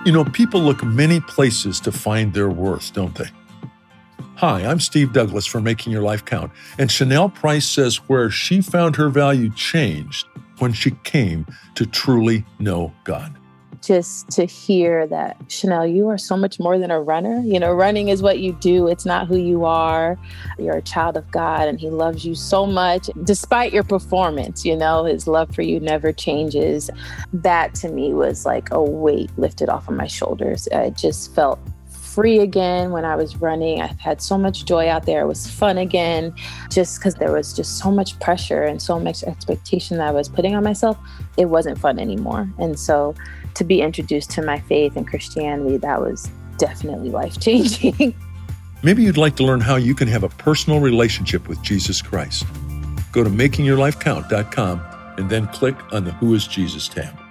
You know, people look many places to find their worth, don't they? Hi, I'm Steve Douglas for Making Your Life Count, and Chanel Price says where she found her value changed when she came to truly know God. Just to hear that, Chanel, you are so much more than a runner. You know, running is what you do. It's not who you are. You're a child of God, and he loves you so much. Despite your performance, you know, his love for you never changes. That to me was like a weight lifted off of my shoulders. I just felt free again when I was running. I had so much joy out there. It was fun again, just because there was just so much pressure and so much expectation that I was putting on myself. It wasn't fun anymore. And so to be introduced to my faith and Christianity, that was definitely life-changing. Maybe you'd like to learn how you can have a personal relationship with Jesus Christ. Go to makingyourlifecount.com and then click on the Who is Jesus tab.